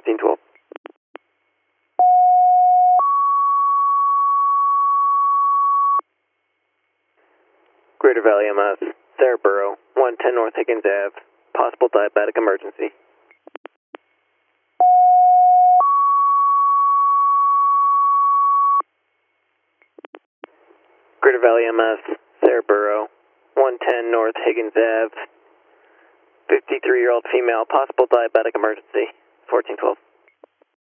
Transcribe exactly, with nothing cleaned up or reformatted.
fourteen twelve. Greater Valley M S, Sarah Burrow, one ten North Higgins Ave, possible diabetic emergency. Greater Valley M S, Sarah Burrow, one ten North Higgins Ave, fifty-three-year-old female, possible diabetic emergency, fourteen twelve.